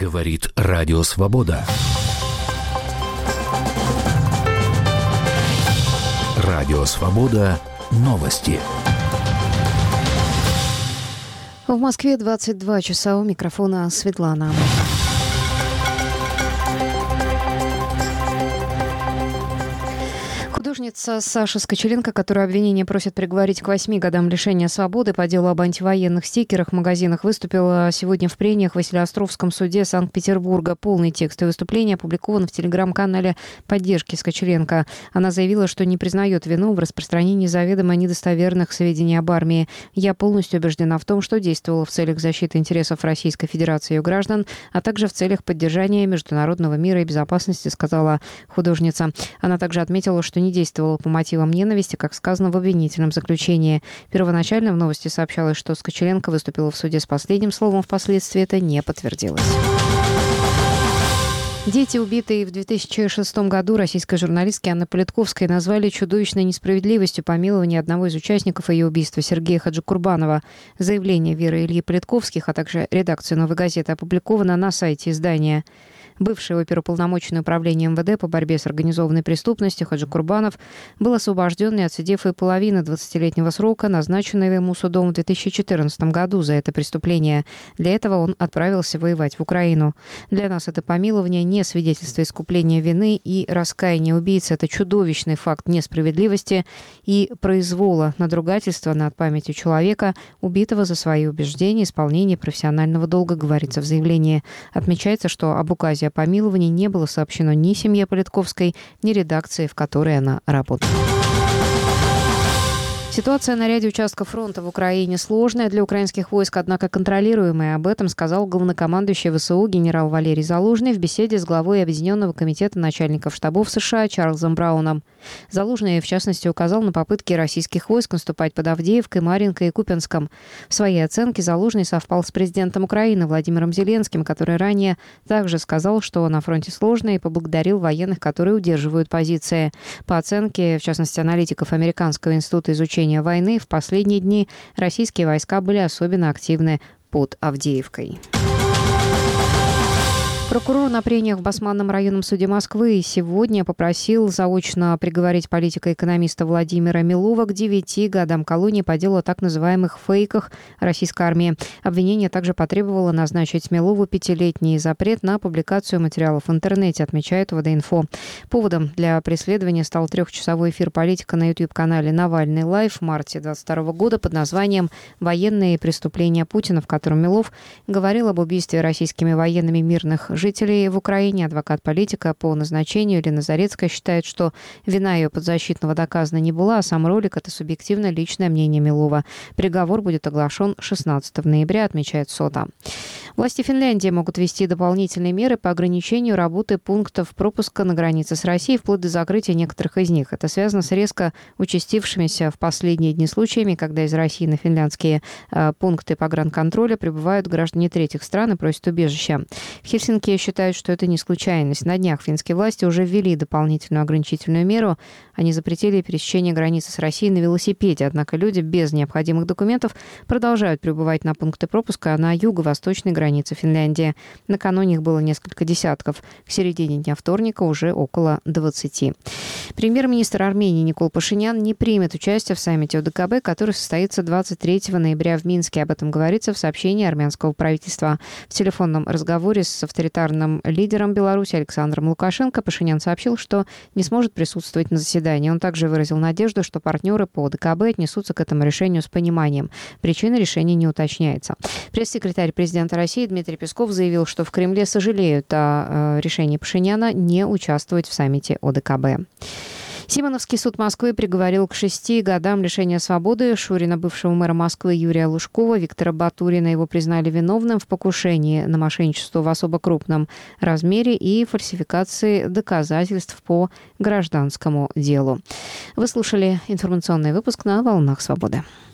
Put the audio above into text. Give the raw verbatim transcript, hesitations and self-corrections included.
Говорит Радио Свобода. Радио Свобода. Новости. В Москве двадцать два часа. У микрофона Светлана. Художница Саша Скочеленко, которую обвинение просит приговорить к восьми годам лишения свободы по делу об антивоенных стикерах в магазинах, выступила сегодня в прениях в Василеостровском суде Санкт-Петербурга. Полный текст ее выступления опубликован в телеграм-канале поддержки Скочеленко. Она заявила, что не признает вину в распространении заведомо недостоверных сведений об армии. «Я полностью убеждена в том, что действовала в целях защиты интересов Российской Федерации и ее граждан, а также в целях поддержания международного мира и безопасности», сказала художница. Она также отметила, что не действовала по мотивам ненависти, как сказано в обвинительном заключении. Первоначально в новости сообщалось, что Скочеленко выступила в суде с последним словом, впоследствии это не подтвердилось. Дети, убитые в две тысячи шестом году российской журналистки Анны Политковской, назвали чудовищной несправедливостью помилования одного из участников ее убийства, Сергея Хаджикурбанова. Заявление Веры Ильи Политковских, а также редакции «Новой газеты» опубликовано на сайте издания. Бывший оперуполномоченный управлением эм вэ дэ по борьбе с организованной преступностью Хаджикурбанов был освобожден, не отсидев и половины двадцатилетнего срока, назначенного ему судом в две тысячи четырнадцатом году за это преступление. Для этого он отправился воевать в Украину. Для нас это помилование не свидетельство искупления вины и раскаяния убийцы. Это чудовищный факт несправедливости и произвола, надругательства над памятью человека, убитого за свои убеждения, исполнение профессионального долга, говорится в заявлении. Отмечается, что об указе о помиловании не было сообщено ни семье Политковской, ни редакции, в которой она работала. Ситуация на ряде участков фронта в Украине сложная для украинских войск, однако контролируемая. Об этом сказал главнокомандующий вэ эс у генерал Валерий Залужный в беседе с главой Объединенного комитета начальников штабов США Чарльзом Брауном. Залужный, в частности, указал на попытки российских войск наступать под Авдеевкой, Марьинкой и Купянском. В своей оценке Залужный совпал с президентом Украины Владимиром Зеленским, который ранее также сказал, что на фронте сложно, и поблагодарил военных, которые удерживают позиции. По оценке, в частности, аналитиков Американского института изучения войны, в последние дни российские войска были особенно активны под Авдеевкой. Прокурор на прениях в Басманном районном суде Москвы сегодня попросил заочно приговорить политика-экономиста Владимира Милова к девяти годам колонии по делу о так называемых фейках российской армии. Обвинение также потребовало назначить Милову пятилетний запрет на публикацию материалов в интернете, отмечает вэ дэ инфо. Поводом для преследования стал трехчасовой эфир политика на YouTube-канале «Навальный лайв» в марте двадцать второго года под названием «Военные преступления Путина», в котором Милов говорил об убийстве российскими военными мирных жителей в Украине. Адвокат политика по назначению Елена Зарецкая считает, что вина ее подзащитного доказана не была, а сам ролик – это субъективно личное мнение Милова. Приговор будет оглашен шестнадцатого ноября, отмечает СОТА. Власти Финляндии могут ввести дополнительные меры по ограничению работы пунктов пропуска на границе с Россией, вплоть до закрытия некоторых из них. Это связано с резко участившимися в последние дни случаями, когда из России на финляндские э, пункты погранконтроля прибывают граждане третьих стран и просят убежища. В Хельсинки считают, что это не случайность. На днях финские власти уже ввели дополнительную ограничительную меру. Они запретили пересечение границы с Россией на велосипеде. Однако люди без необходимых документов продолжают прибывать на пункты пропуска на юго-восточной границе Финляндии. Накануне их было несколько десятков. К середине дня вторника уже около двадцати. Премьер-министр Армении Никол Пашинян не примет участие в саммите о дэ ка бэ, который состоится двадцать третьего ноября в Минске. Об этом говорится в сообщении армянского правительства. В телефонном разговоре с авторитарным лидером Беларуси Александром Лукашенко Пашинян сообщил, что не сможет присутствовать на заседании. Он также выразил надежду, что партнеры по дэ ка бэ отнесутся к этому решению с пониманием. Причина решения не уточняется. Пресс-секретарь президента России Дмитрий Песков заявил, что в Кремле сожалеют о э, решении Пашиняна не участвовать в саммите о дэ ка бэ. Симоновский суд Москвы приговорил к шести годам лишения свободы Шурина, бывшего мэра Москвы Юрия Лужкова, Виктора Батурина. Его признали виновным в покушении на мошенничество в особо крупном размере и фальсификации доказательств по гражданскому делу. Вы слушали информационный выпуск на «Волнах Свободы».